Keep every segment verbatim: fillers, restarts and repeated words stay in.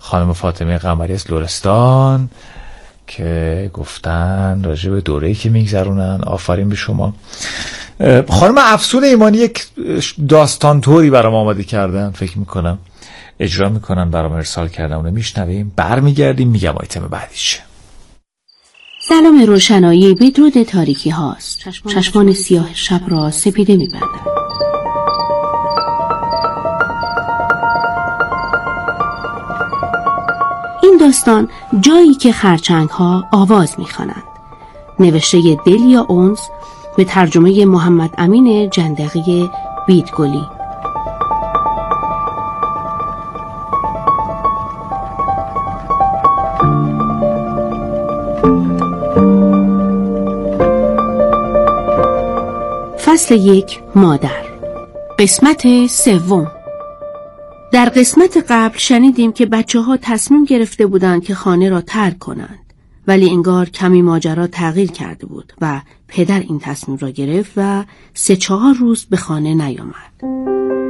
خانم فاطمه قمری از لرستان که گفتن راجع به دوره‌ای که میگذرونن. آفرین به شما. خانم افسون ایمانی یک داستان طوری برام آماده کردن، فکر میکنم اجرا میکنن، برام ارسال کردن، اونو میشنویم، برمیگردیم میگم آیتم بعدیش. سلام روشنایی بدرود تاریکی هاست. چشمان سیاه شب را سپیده میبندند. این داستان جایی که خرچنگ ها آواز میخوانند، نوشته دلیا اونز به ترجمه محمد امین جندقی بیدگلی. فصل یک، مادر. قسمت سوم. در قسمت قبل شنیدیم که بچه ها تصمیم گرفته بودند که خانه را ترک کنند، ولی انگار کمی ماجرا تغییر کرده بود و پدر این تصمیم را گرفت و سه چهار روز به خانه نیامد.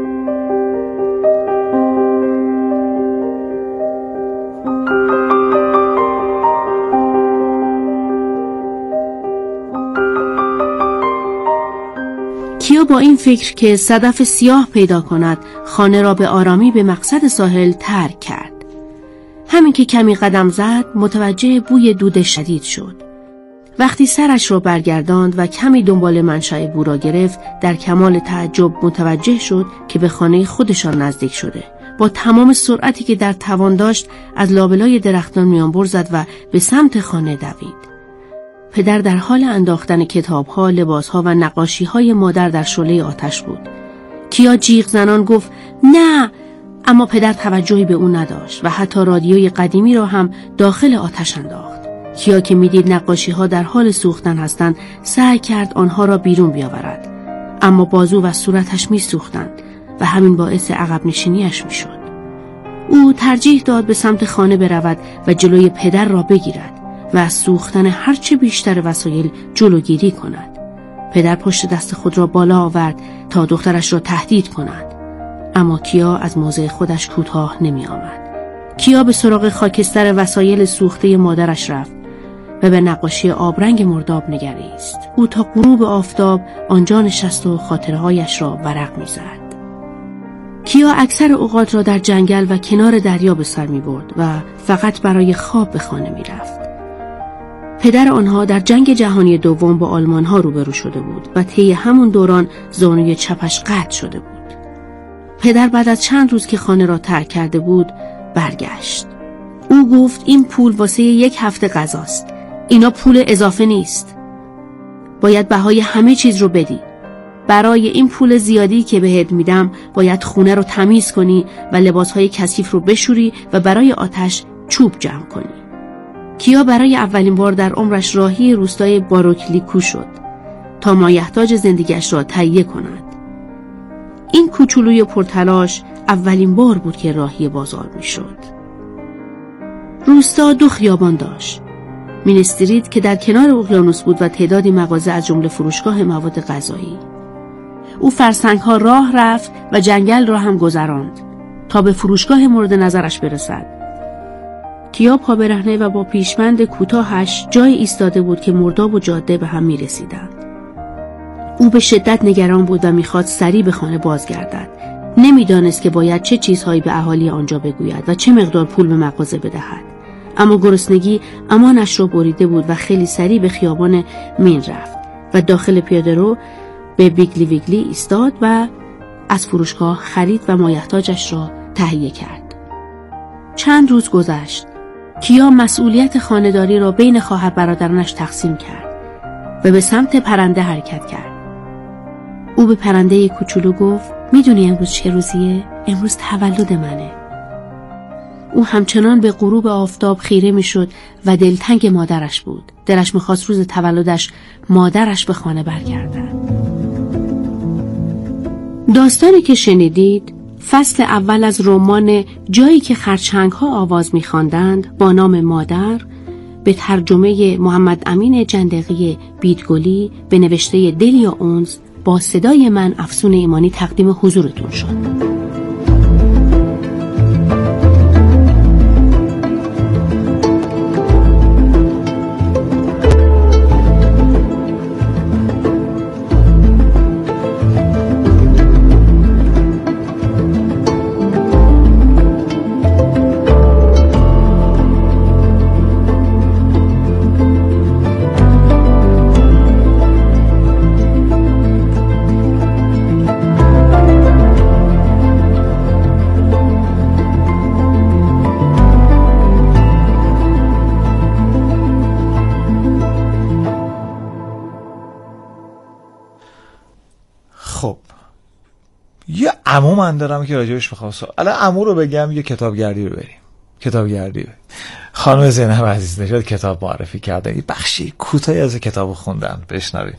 کیا با این فکر که صدف سیاه پیدا کند خانه را به آرامی به مقصد ساحل ترک کرد. همین که کمی قدم زد متوجه بوی دود شدید شد. وقتی سرش را برگرداند و کمی دنبال منشأ بو را گرفت، در کمال تعجب متوجه شد که به خانه خودشان نزدیک شده. با تمام سرعتی که در توان داشت از لابلای درختان میانبر زد و به سمت خانه دوید. پدر در حال انداختن کتاب‌ها، لباس‌ها و نقاشی‌های مادر در شعله آتش بود. کیا جیغ زنان گفت نه، اما پدر توجهی به اون نداشت و حتی رادیوی قدیمی را هم داخل آتش انداخت. کیا که میدید نقاشی‌ها در حال سوختن هستند، سعی کرد آنها را بیرون بیاورد، اما بازو و صورتش میسوختند و همین باعث عقب نشینیش میشد. او ترجیح داد به سمت خانه برود و جلوی پدر را بگیرد و از سوختن هرچه بیشتر وسایل جلوگیری کند. پدر پشت دست خود را بالا آورد تا دخترش را تهدید کند، اما کیا از موضع خودش کوتاه نمی آمد. کیا به سراغ خاکستر وسایل سوخته مادرش رفت و به نقاشی آبرنگ مرداب نگریست. او تا غروب آفتاب آنجا نشست و خاطرهایش را ورق می زد. کیا اکثر اوقات را در جنگل و کنار دریا به سر می برد و فقط برای خواب به خانه می رفت. پدر آنها در جنگ جهانی دوم با آلمان ها روبرو شده بود و طی همون دوران زانوی چپش قطع شده بود. پدر بعد از چند روز که خانه را ترک کرده بود برگشت. او گفت این پول واسه یک هفته غذاست. اینا پول اضافه نیست. باید بهای همه چیز رو بدی. برای این پول زیادی که بهت میدم باید خونه رو تمیز کنی و لباسهای کثیف رو بشوری و برای آتش چوب جمع کنی. کیا برای اولین بار در عمرش راهی روستای باروکلیکو شد تا مایحتاج زندگیش را تهیه کند. این کوچولوی پرتلاش اولین بار بود که راهی بازار می شد. روستا دو خیابان داشت. مین استریت که در کنار اقیانوس بود و تعدادی مغازه از جمله فروشگاه مواد غذایی. او فرسنگ ها راه رفت و جنگل را هم گذراند تا به فروشگاه مورد نظرش برسد. کیا پا برهنه و با پیشبند کوتاهش جای ایستاده بود که مرداب و جاده به هم می رسیدند. او به شدت نگران بود و میخواست سریع به خانه بازگردد. نمیدانست که باید چه چیزهایی به اهالی آنجا بگوید و چه مقدار پول به مغازه بدهد. اما گرسنگی امانش را بریده بود و خیلی سریع به خیابان مین رفت و داخل پیاده‌رو به بیگلی ویگلی ایستاد و از فروشگاه خرید و مایحتاجش را تهیه کرد. چند روز گذشت. کیا مسئولیت خانه‌داری را بین خواهر برادرانش تقسیم کرد و به سمت پرنده حرکت کرد. او به پرنده کوچولو گفت میدونی امروز چه روزیه؟ امروز تولد منه. او همچنان به غروب آفتاب خیره میشد و دلتنگ مادرش بود. دلش میخواست روز تولدش مادرش به خانه برگردد. داستانی که شنیدید فصل اول از رمان جایی که خرچنگ ها آواز میخواندند با نام مادر به ترجمه محمد امین جندقی بیدگلی به نوشته دلیا اونز با صدای من افسون ایمانی تقدیم حضورتون شد. یه عمو من دارم که راجبش میخوام الان عمو رو بگم یه کتابگردی رو بریم کتابگردی بریم. خانم زینب عزیز نژاد کتاب معرفی کردن، یه بخشی کوتاهی از کتاب خوندن، بشنویم.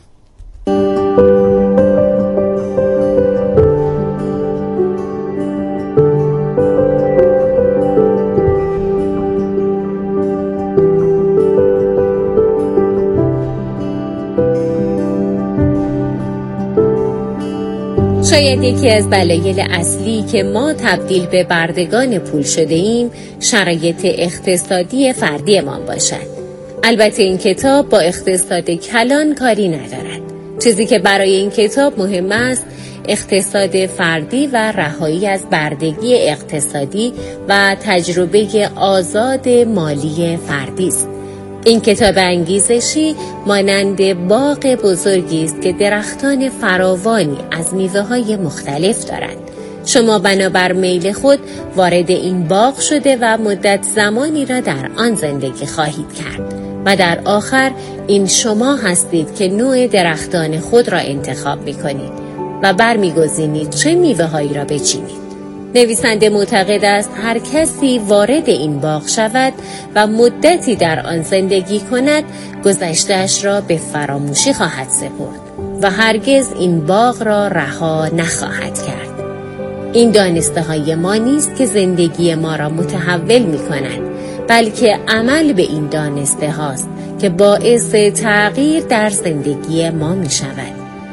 شاید یکی از دلایل اصلی که ما تبدیل به بردگان پول شده ایم شرایط اقتصادی فردیمان باشد. البته این کتاب با اقتصاد کلان کاری ندارد. چیزی که برای این کتاب مهم است اقتصاد فردی و رهایی از بردگی اقتصادی و تجربه آزاد مالی فردی است. این کتاب انگیزشی مانند باغ بزرگی است که درختان فراوانی از میوه‌های مختلف دارند. شما بنابر میل خود وارد این باغ شده و مدت زمانی را در آن زندگی خواهید کرد و در آخر این شما هستید که نوع درختان خود را انتخاب می‌کنید و برمی‌گزینید چه میوه‌هایی را بچینید. نویسنده معتقد است هر کسی وارد این باغ شود و مدتی در آن زندگی کند گذشته‌اش را به فراموشی خواهد سپرد و هرگز این باغ را رها نخواهد کرد. این دانسته های ما نیست که زندگی ما را متحول می کند، بلکه عمل به این دانسته هاست که باعث تغییر در زندگی ما می شود.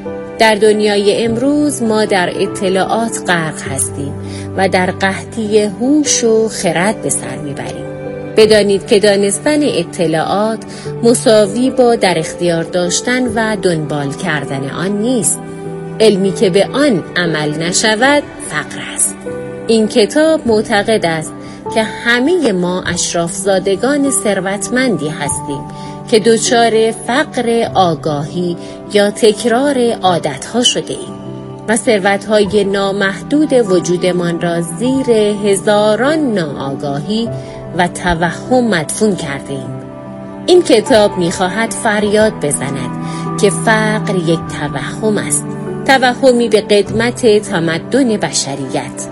در دنیای امروز ما در اطلاعات غرق هستیم و در قحطی هوش و خرد به سر میبریم. بدانید که دانستن اطلاعات مساوی با در اختیار داشتن و دنبال کردن آن نیست. علمی که به آن عمل نشود فقر است. این کتاب معتقد است که همه ما اشرافزادگان ثروتمندی هستیم که دچار فقر آگاهی یا تکرار عادتها شده ایم و ثروتهای نامحدود وجودمان را زیر هزاران ناآگاهی و توهم مدفون کرده ایم. این کتاب می‌خواهد فریاد بزند که فقر یک توهم است، توهمی به قدمت تمدن بشریت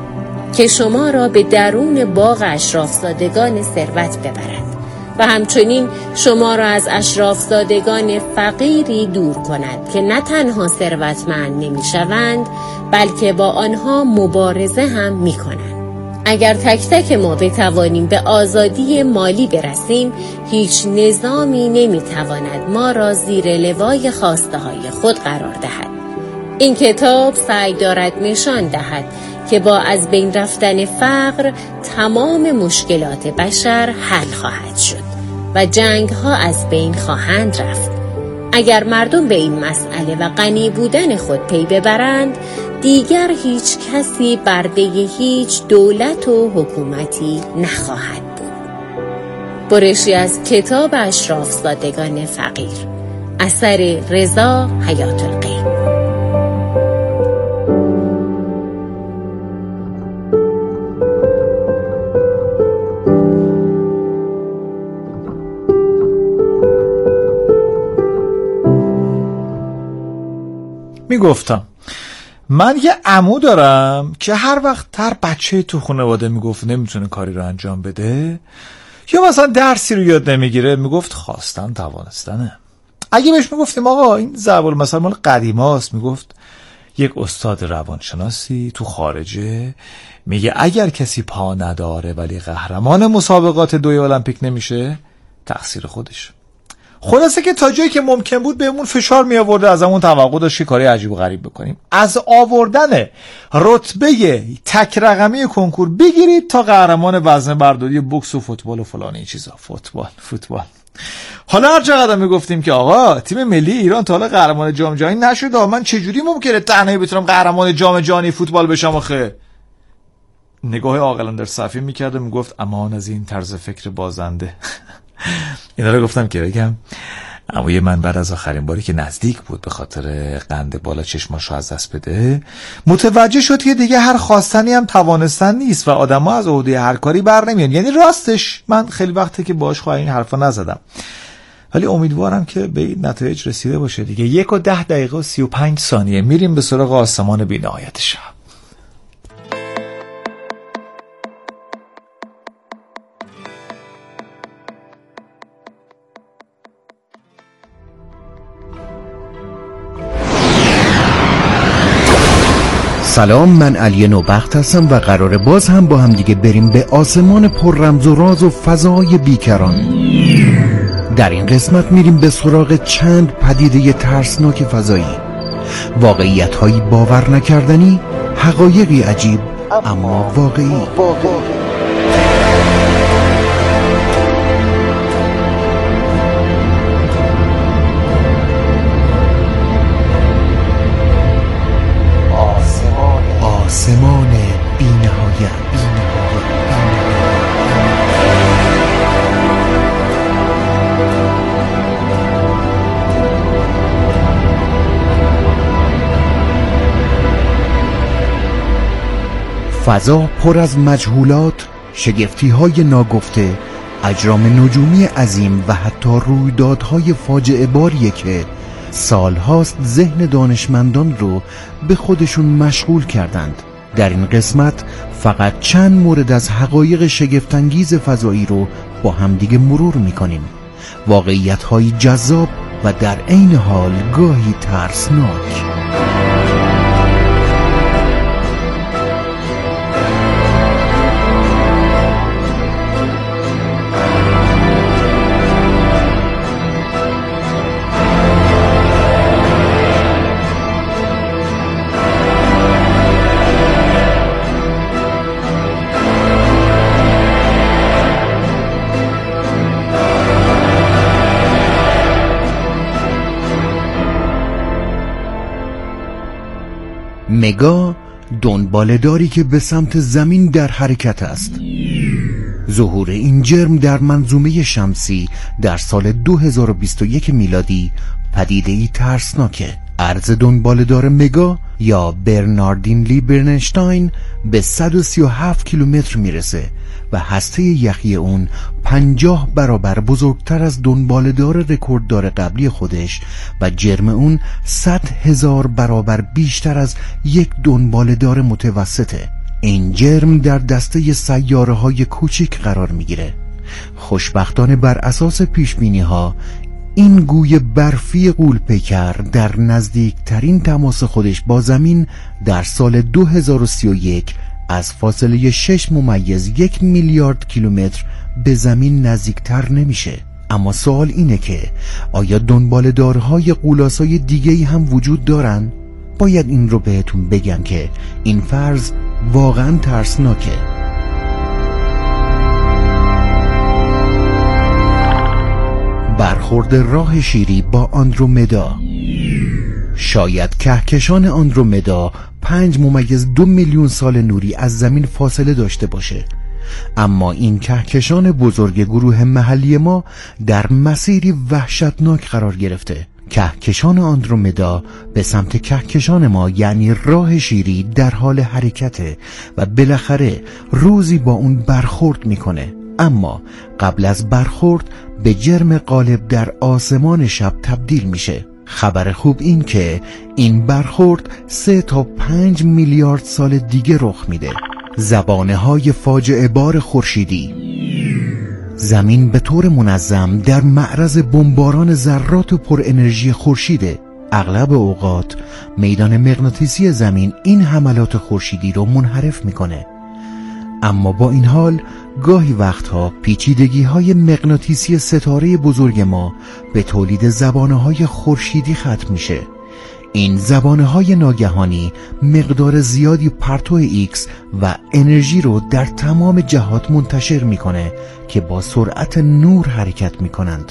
که شما را به درون باغ اشرافزادگان ثروت ببرد و همچنین شما را از اشرافزادگان فقیری دور کند که نه تنها ثروتمند نمی‌شوند بلکه با آنها مبارزه هم می‌کنند. اگر تک تک ما بتوانیم به آزادی مالی برسیم، هیچ نظامی نمی‌تواند ما را زیر لوای خواسته‌های خود قرار دهد. این کتاب سعی دارد نشان دهد که با از بین رفتن فقر تمام مشکلات بشر حل خواهد شد و جنگ ها از بین خواهند رفت. اگر مردم به این مسئله و غنی بودن خود پی ببرند، دیگر هیچ کسی برده هیچ دولت و حکومتی نخواهد بود. برشی از کتاب اشرافزادگان فقیر، اثر رضا حیات الغیب. میگفتم من یه عمو دارم که هر وقت هر بچه تو خانواده میگفت نمیتونه کاری رو انجام بده یا مثلا درسی رو یاد نمیگیره، میگفت خواستن توانستنه. اگه بهش میگفتیم آقا این ضرب المثل مال قدیماست، میگفت یک استاد روانشناسی تو خارجه میگه اگر کسی پا نداره ولی قهرمان مسابقات دوی المپیک نمیشه، تقصیر خودش. خلاصه که تا جایی که ممکن بود بهمون فشار می آورده، از همون توقع داشت که کاری عجیب و غریب بکنیم. از آوردن رتبه تک رقمی کنکور بگیرید تا قهرمان وزنه برداری بوکس و فوتبال و فلان این چیزا. فوتبال فوتبال حالا هر چقدر میگفتیم که آقا تیم ملی ایران تا حالا قهرمان جام جهانی نشده، من چجوری ممکنه تنهایی بتونم قهرمان جام جهانی فوتبال بشم آخه؟ نگاه عاقلانه در صفحه میکرد و میگفت امان از این طرز فکر بازنده. اینا رو گفتم که بگم عموی من بعد از آخرین باری که نزدیک بود به خاطر قند بالا چشماشو از دست بده، متوجه شد که دیگه هر خواستنی هم توانستن نیست و آدم‌ها از عهده هر کاری بر نمیان. یعنی راستش من خیلی وقته که باهاش خواهی این حرفا نزدم، ولی امیدوارم که به این نتایج رسیده باشه دیگه. یک و ده دقیقه و سی و پنج ثانیه میریم به سراغ آسمان بی‌نهایت شب. سلام، من علی نوبخت هستم و قراره باز هم با هم دیگه بریم به آسمان پر رمز و راز و فضای بیکران. در این قسمت میریم به سراغ چند پدیده ترسناک فضایی، واقعیت‌هایی باور نکردنی، حقایقی عجیب اما واقعی. آسمان بی نهایت. فضا پر از مجهولات، شگفتی‌های ناگفته، اجرام نجومی عظیم و حتی رویدادهای فاجعه باریه که سالهاست ذهن دانشمندان رو به خودشون مشغول کردند. در این قسمت فقط چند مورد از حقایق شگفت‌انگیز فضایی رو با همدیگه مرور میکنیم، واقعیت‌های جذاب و در عین حال گاهی ترسناک. مگا، دنباله‌داری که به سمت زمین در حرکت است. ظهور این جرم در منظومه شمسی در سال دو هزار و بیست و یک میلادی پدیده‌ای ترسناکه. عرض دنباله‌دار مگا یا برناردین لی برنشتاین به صد و سی و هفت کیلومتر میرسه و هسته یخی اون پنجاه برابر بزرگتر از دنباله‌دار رکورددار قبلی خودش و جرم اون صد هزار برابر بیشتر از یک دنباله‌دار متوسطه. این جرم در دسته سیاره‌های کوچیک قرار میگیره. خوشبختانه بر اساس پیشبینی‌ها این گوی برفی غول‌پیکر در نزدیکترین تماس خودش با زمین در سال دو هزار و سی و یک از فاصله شش ممیز یک میلیارد کیلومتر به زمین نزدیکتر نمیشه. اما سوال اینه که آیا دنباله‌دارهای غولاسای دیگه‌ای هم وجود دارن؟ باید این رو بهتون بگم که این فرض واقعا ترسناکه. برخورد راه شیری با آندرومدا. شاید کهکشان آندرومدا پنج ممیز دو میلیون سال نوری از زمین فاصله داشته باشه، اما این کهکشان بزرگ گروه محلی ما در مسیری وحشتناک قرار گرفته. کهکشان آندرومدا به سمت کهکشان ما یعنی راه شیری در حال حرکته و بالاخره روزی با اون برخورد میکنه، اما قبل از برخورد به جرم غالب در آسمان شب تبدیل میشه. خبر خوب این که این برخورد سه تا پنج میلیارد سال دیگه رخ میده. زبانه های فاجعه بار خورشیدی. زمین به طور منظم در معرض بمباران ذرات پر انرژی خورشیده. اغلب اوقات میدان مغناطیسی زمین این حملات خورشیدی رو منحرف میکنه، اما با این حال گاهی وقتها پیچیدگی های مغناطیسی ستاره بزرگ ما به تولید زبانه های خورشیدی ختم میشه. این زبانه های ناگهانی مقدار زیادی پرتو ایکس و انرژی رو در تمام جهات منتشر میکنه که با سرعت نور حرکت میکنند.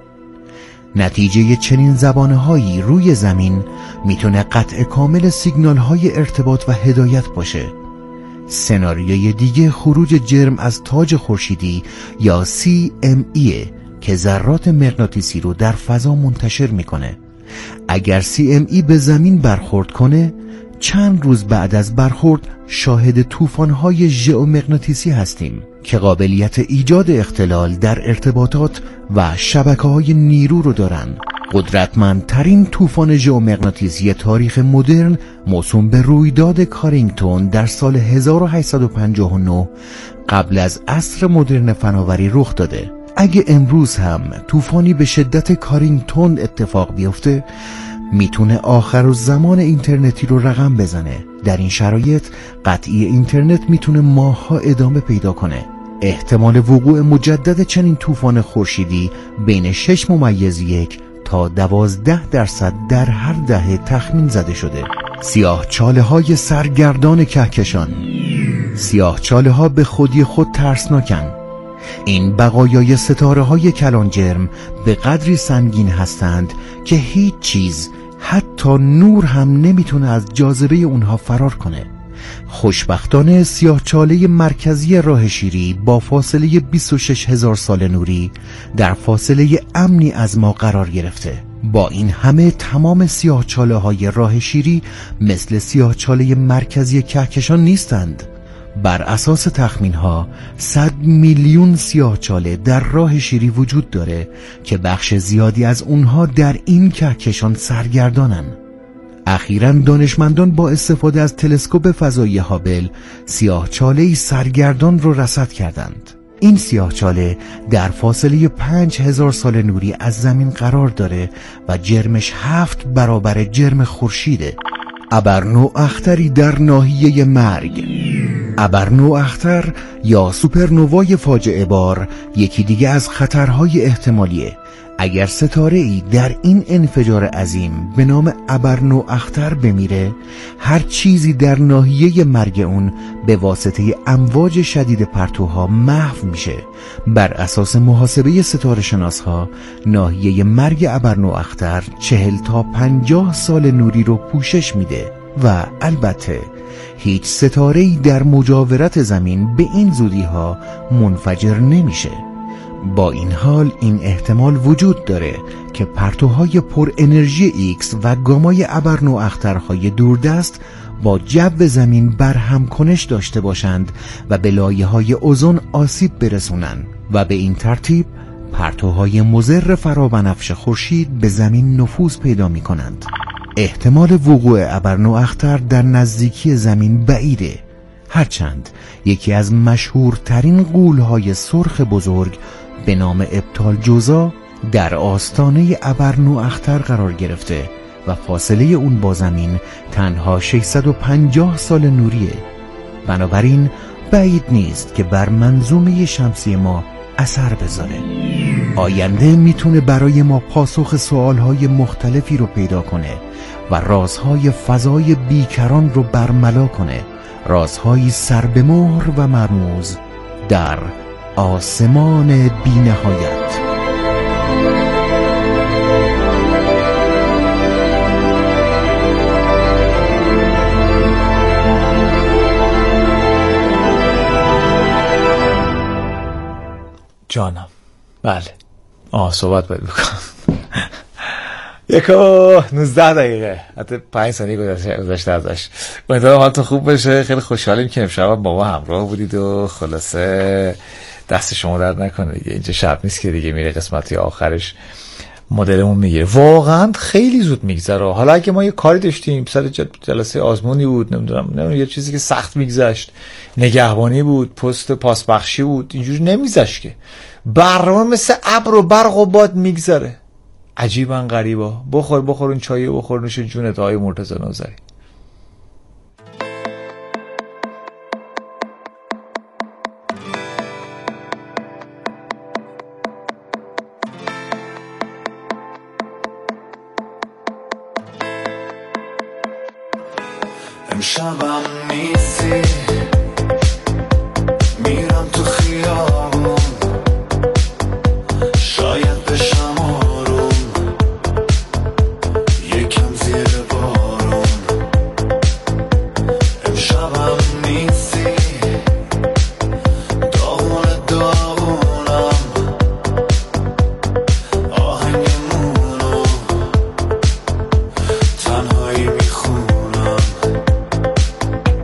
نتیجه چنین زبانه هایی روی زمین میتونه قطع کامل سیگنال های ارتباط و هدایت باشه. سناریوی دیگه خروج جرم از تاج خورشیدی یا سی ام ای که ذرات مغناطیسی رو در فضا منتشر میکنه. اگر سی ام ای به زمین برخورد کنه، چند روز بعد از برخورد شاهد طوفان‌های ژئومغناطیسی هستیم که قابلیت ایجاد اختلال در ارتباطات و شبکه‌های نیرو رو دارن. قدرتمندترین طوفان ژئومغناطیسی تاریخ مدرن موسوم به رویداد کارینگتون در سال هزار و هشتصد و پنجاه و نه قبل از عصر مدرن فناوری رخ داده. اگه امروز هم طوفانی به شدت کارینگتون اتفاق بیفته، میتونه آخر الزمان اینترنتی رو رقم بزنه. در این شرایط قطعی اینترنت میتونه ماه‌ها ادامه پیدا کنه. احتمال وقوع مجدد چنین طوفان خورشیدی بین شش ممیز یک تا دوازده درصد در هر دهه تخمین زده شده. سیاه چاله های سرگردان کهکشان. سیاه چاله ها به خودی خود ترسناکن. این بقایای ستاره های کلانجرم به قدری سنگین هستند که هیچ چیز، حتی نور هم نمیتونه از جاذبه اونها فرار کنه. خوشبختانه سیاهچاله مرکزی راه شیری با فاصله بیست و شش هزار سال نوری در فاصله امنی از ما قرار گرفته. با این همه تمام سیاهچاله های راه شیری مثل سیاهچاله مرکزی کهکشان نیستند. بر اساس تخمین ها صد میلیون سیاهچاله در راه شیری وجود داره که بخش زیادی از اونها در این کهکشان سرگردانن. اخیراً دانشمندان با استفاده از تلسکوپ فضایی هابل سیاهچاله‌ای سرگردان رو رصد کردند. این سیاهچاله در فاصله پنج هزار سال نوری از زمین قرار داره و جرمش هفت برابر جرم خورشیده. ابرنواختری در ناحیه مرگ. ابرنواختر یا سوپرنوای فاجعه بار یکی دیگه از خطرهای احتمالیه. اگر ستاره‌ای در این انفجار عظیم به نام ابرنواختر بمیره، هر چیزی در ناحیه مرگ اون به واسطه امواج شدید پرتوها محو میشه. بر اساس محاسبه ستاره شناسها، ناحیه مرگ ابرنواختر چهل تا پنجاه سال نوری رو پوشش میده و البته هیچ ستاره‌ای در مجاورت زمین به این زودی‌ها منفجر نمیشه. با این حال این احتمال وجود داره که پرتوهای پر انرژی ایکس و گامای ابرنواخترهای دوردست با جو زمین برهم کنش داشته باشند و به لایه‌های اوزون آسیب برسونن و به این ترتیب پرتوهای مضر فرابنفش خورشید به زمین نفوذ پیدا می کنند. احتمال وقوع ابرنواختر در نزدیکی زمین بعیده، هرچند یکی از مشهورترین غول‌های سرخ بزرگ به نام ابطال جوزا در آستانه ابرنواختر قرار گرفته و فاصله اون با زمین تنها ششصد و پنجاه سال نوریه. بنابراین بعید نیست که بر منظومه شمسی ما اثر بذاره. آینده میتونه برای ما پاسخ سوالهای مختلفی رو پیدا کنه و رازهای فضای بیکران رو برملا کنه، رازهایی سر به مهر و مرموز در آسمان بی نهایت. جانم، بله. آه صحبت باید بکنم. یکو نوزده دقیقه حتی پنج ثانیه گذشته ازش. امیدوارم حالتون خوب بشه. خیلی خوشحالیم که امشب با ما همراه بودید و خلاصه دست شما درد نکنه دیگه. اینجا شب نیست که دیگه میره قسمتی آخرش مدلمون میگیره. واقعا خیلی زود میگذره. حالا اگه ما یه کاری داشتیم، سر جلسه آزمونی بود، نمیدونم نمیدونم یه چیزی که سخت میگذشت، نگهبانی بود، پست پاسبخشی بود، اینجوری نمیگذشت که. برنامه مثل ابر و برق و باد میگذره. عجیبا غریبا. بخور بخور اون چایی بخور، نوش جونت آقای مرتضی نوذری. امشبم نیستی، میرم تو خیابون، شاید بشم آروم، یکم زیر بارون. امشبم نیستی، داغون داغونم، آهنگمونو تنهایی میخونم.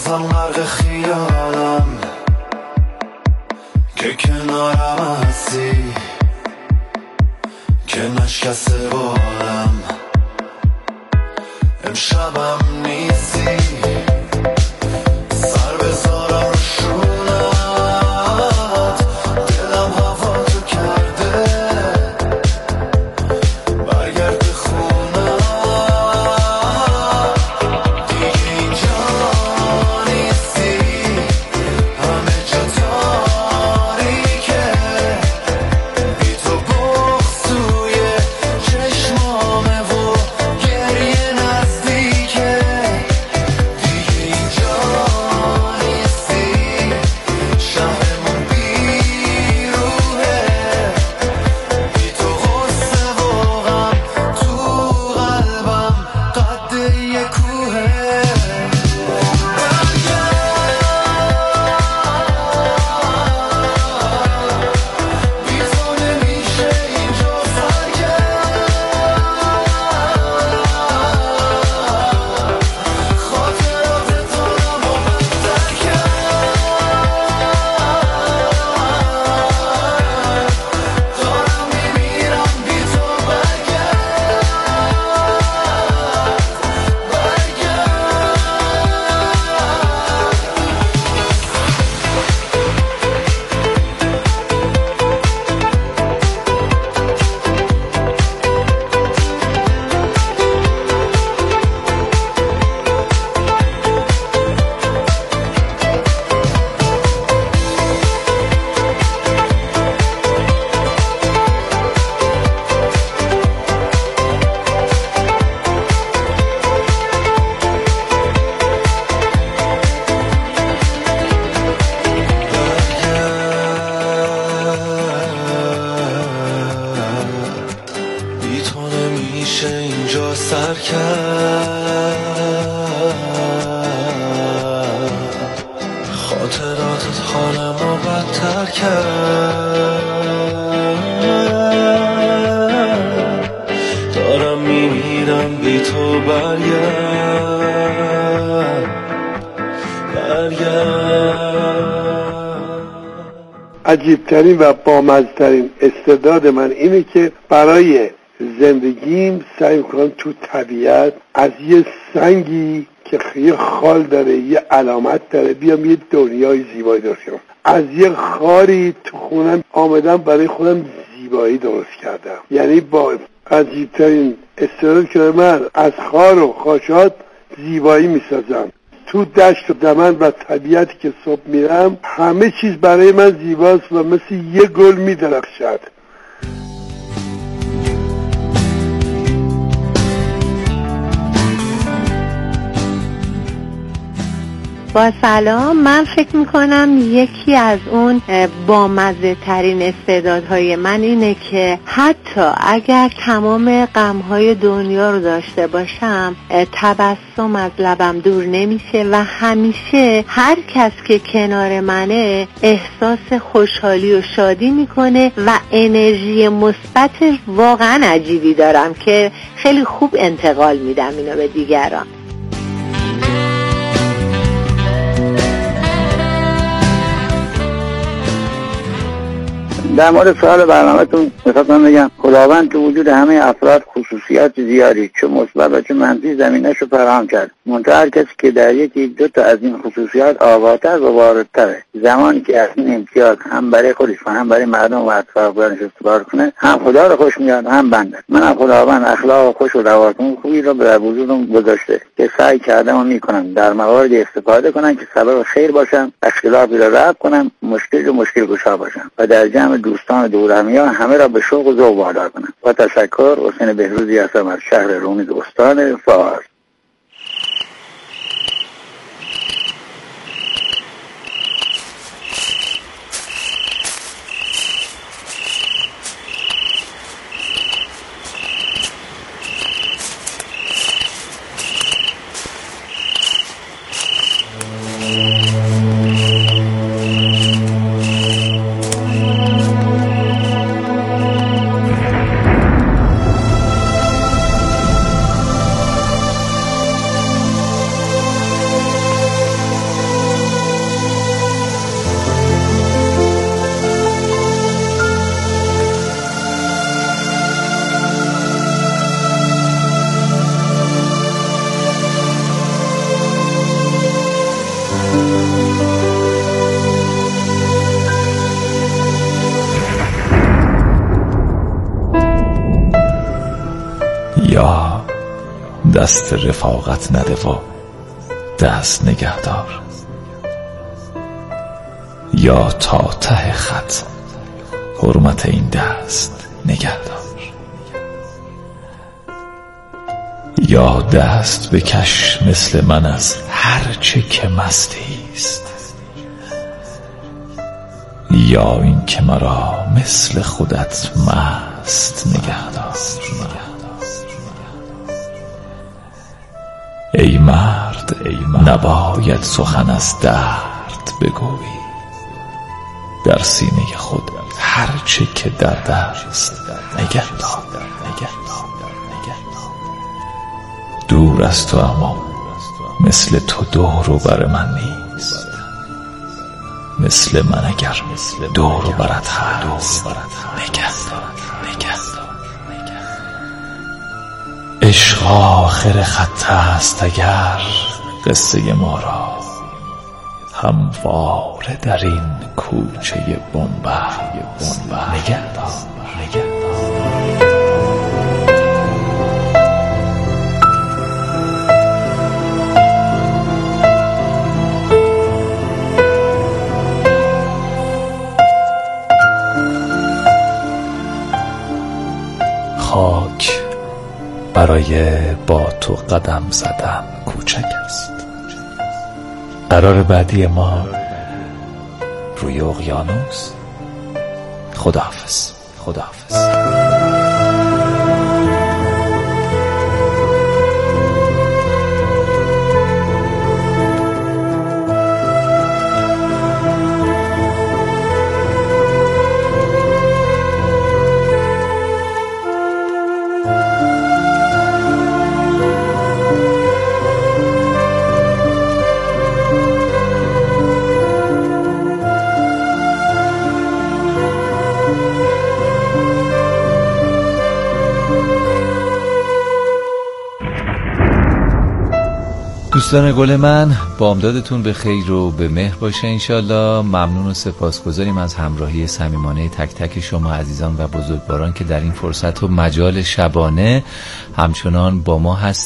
بازم غرق خیالم که کنارم هستی، که نشکسته بالم امشبم نیستی. سر بذارم رو شونت، دلم هوا تو کرده، برگرد به خونم. دیگه اینجا نیستی، همه جا تاریکه، بی تو بغض توی چشمامه و گریه نزدیکه. دیگه اینجا نیستی، شهرمون بیروحه، بی تو غصه و غم تو قلبم قد یه کوهه. بی تو نمیشه اینجا سرگرد، خاطرات دارم و بدتر کرد. دارم میمیرم بی تو، بی تو نمیشه اینجا سر کرد. خاطراتت حالمو بدتر کرد. دارم میمیرم بی تو، برگرد برگرد. عجیبترین و بامزه‌ترین استعداد من اینه که برای زندگیم سعی میکنم تو طبیعت از یه سنگی که یه خال داره، یه علامت داره، بیام یه دنیای زیبایی درست کنم. از یه خاری تو خونم آمدم برای خودم زیبایی درست کردم. یعنی با عجیبترین استعداد که من از خار و خاشات زیبایی میسازم. تو دشت و دمن و طبیعتی که صبح میرم همه چیز برای من زیباست و مثل یه گل میدرخشد. با سلام. من فکر میکنم یکی از اون بامزه ترین استعدادهای من اینه که حتی اگر تمام غمهای دنیا رو داشته باشم تبسم از لبم دور نمیشه و همیشه هر کس که کنار منه احساس خوشحالی و شادی میکنه و انرژی مثبت واقعا عجیبی دارم که خیلی خوب انتقال میدم اینو به دیگران. در مورد سوال برنامه‌تون می‌خواستم بگم خداوند تو وجود همه افراد خصوصیات زیادی چه مثبت و چه منفی زمینه‌شو فراهم کرد. منتها هر کسی که در یکی دو تا از این خصوصیات آگاه‌تر و واردتره، زمانی که از این امتیاز هم برای خودش و هم برای مردم و اطرافیانش استفاده کنه، هم خدا رو خوش میاد هم بنده. من از خداوند اخلاق خوش و روابط خوبی رو در وجودم گذاشته که سعی کردم و میکنم در موارد استفاده کنم که سبب خیر باشم، اختلافی رو رفع کنم، مشکل و مشکل گشا باشم و در جمع دوستان دورهمیان همه را به شوق و ذوق وادار کنم. با تشکر. حسین بهروزی هستم از شهر رومیز استان فارس. دست رفاقت نده و دست نگهدار، یا تا ته خط حرمت این دست نگهدار، یا دست بکش مثل من از هر چه که مستیست، یا این که مرا مثل خودت مست نگهدار. ای مرد، ای مرد نباید سخن از درد بگویی، در سینه خود هر چه که درد است نگهدار. دور از تو اما مثل تو دور و بر من نیست، مثل من اگر دور و برت هست نگهدار. عشق آخر خط است اگر قصه ما را همواره در این کوچه بنبست نگهدار. خاک برای با تو قدم زدن کوچک است، قرار بعدی ما روی اقیانوس. خداحافظ. خداحافظ. دوستان گل من، بامدادتون به خیر و به مهر باشه انشالله. ممنون و سپاسگزاریم از همراهی صمیمانه تک تک شما عزیزان و بزرگواران که در این فرصت و مجال شبانه همچنان با ما هست.